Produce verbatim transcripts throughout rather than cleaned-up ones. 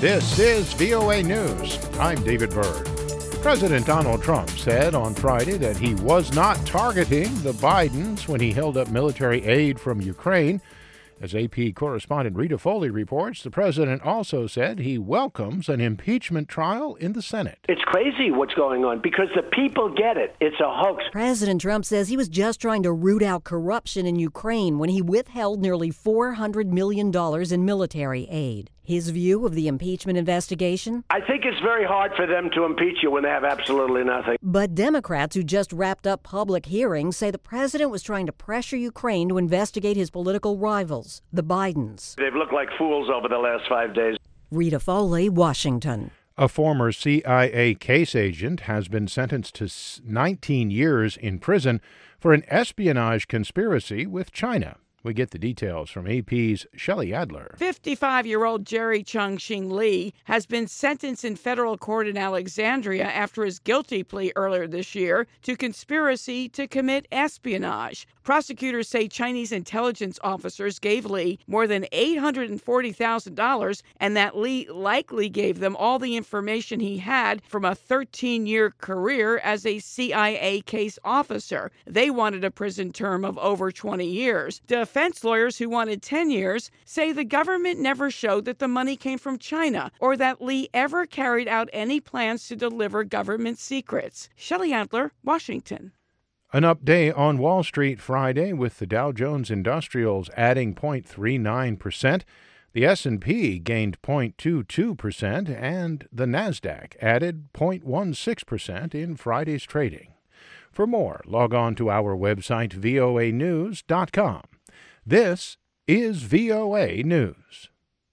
This is V O A News. I'm David Byrd. President Donald Trump said on Friday that he was not targeting the Bidens when he held up military aid from Ukraine. As A P correspondent Rita Foley reports, the president also said he welcomes an impeachment trial in the Senate. It's crazy what's going on because the people get it. It's a hoax. President Trump says he was just trying to root out corruption in Ukraine when he withheld nearly four hundred million dollars in military aid. His view of the impeachment investigation? I think it's very hard for them to impeach you when they have absolutely nothing. But Democrats who just wrapped up public hearings say the president was trying to pressure Ukraine to investigate his political rivals, the Bidens. They've looked like fools over the last five days. Rita Foley, Washington. A former C I A case agent has been sentenced to nineteen years in prison for an espionage conspiracy with China. We get the details from A P's Shelley Adler. fifty-five-year-old Jerry Chung-Shing Lee has been sentenced in federal court in Alexandria after his guilty plea earlier this year to conspiracy to commit espionage. Prosecutors say Chinese intelligence officers gave Lee more than eight hundred forty thousand dollars and that Lee likely gave them all the information he had from a thirteen-year career as a C I A case officer. They wanted a prison term of over twenty years. Defense lawyers who wanted ten years say the government never showed that the money came from China or that Lee ever carried out any plans to deliver government secrets. Shelley Adler, Washington. An update on Wall Street Friday with the Dow Jones Industrials adding zero point three nine percent. The S and P gained zero point two two percent and the Nasdaq added zero point one six percent in Friday's trading. For more, log on to our website V O A news dot com. This is V O A News.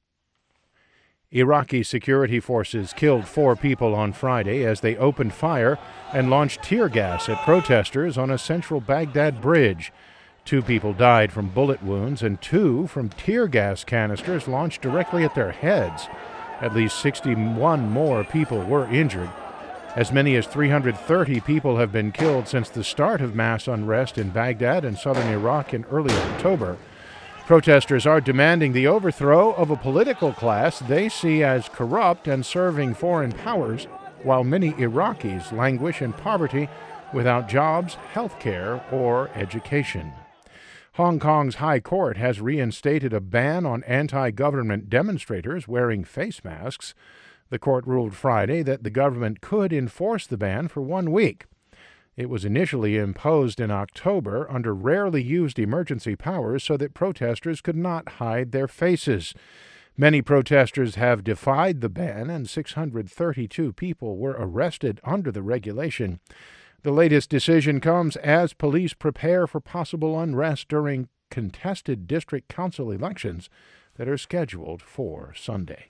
Iraqi security forces killed four people on Friday as they opened fire and launched tear gas at protesters on a central Baghdad bridge. Two people died from bullet wounds and two from tear gas canisters launched directly at their heads. At least sixty-one more people were injured. As many as three hundred thirty people have been killed since the start of mass unrest in Baghdad and southern Iraq in early October. Protesters are demanding the overthrow of a political class they see as corrupt and serving foreign powers, while many Iraqis languish in poverty without jobs, health care, or education. Hong Kong's High Court has reinstated a ban on anti-government demonstrators wearing face masks. The court ruled Friday that the government could enforce the ban for one week. It was initially imposed in October under rarely used emergency powers so that protesters could not hide their faces. Many protesters have defied the ban, and six hundred thirty-two people were arrested under the regulation. The latest decision comes as police prepare for possible unrest during contested district council elections that are scheduled for Sunday.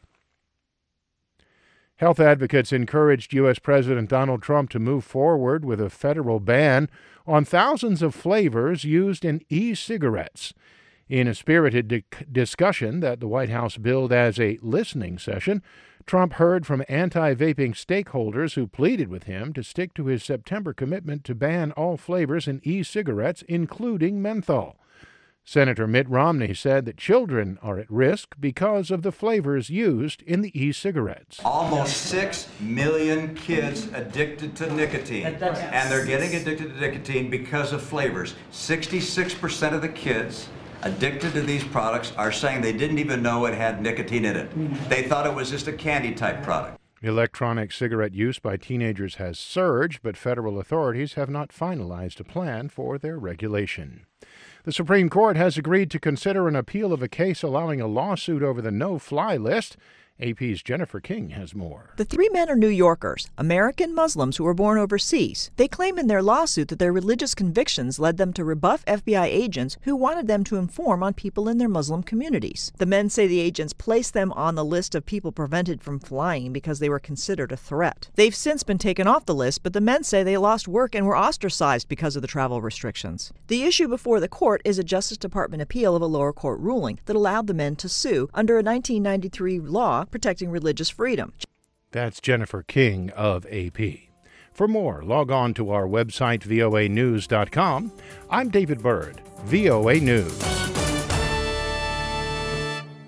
Health advocates encouraged U S. President Donald Trump to move forward with a federal ban on thousands of flavors used in e-cigarettes. In a spirited di- discussion that the White House billed as a listening session, Trump heard from anti-vaping stakeholders who pleaded with him to stick to his September commitment to ban all flavors in e-cigarettes, including menthol. Senator Mitt Romney said that children are at risk because of the flavors used in the e-cigarettes. Almost six million kids addicted to nicotine, and they're getting addicted to nicotine because of flavors. sixty-six percent of the kids addicted to these products are saying they didn't even know it had nicotine in it. They thought it was just a candy-type product. Electronic cigarette use by teenagers has surged, but federal authorities have not finalized a plan for their regulation. The Supreme Court has agreed to consider an appeal of a case allowing a lawsuit over the no-fly list. A P's Jennifer King has more. The three men are New Yorkers, American Muslims who were born overseas. They claim in their lawsuit that their religious convictions led them to rebuff F B I agents who wanted them to inform on people in their Muslim communities. The men say the agents placed them on the list of people prevented from flying because they were considered a threat. They've since been taken off the list, but the men say they lost work and were ostracized because of the travel restrictions. The issue before the court is a Justice Department appeal of a lower court ruling that allowed the men to sue under a nineteen ninety-three law protecting religious freedom. That's Jennifer King of A P. For more, log on to our website, V O A news dot com. I'm David Byrd, V O A News.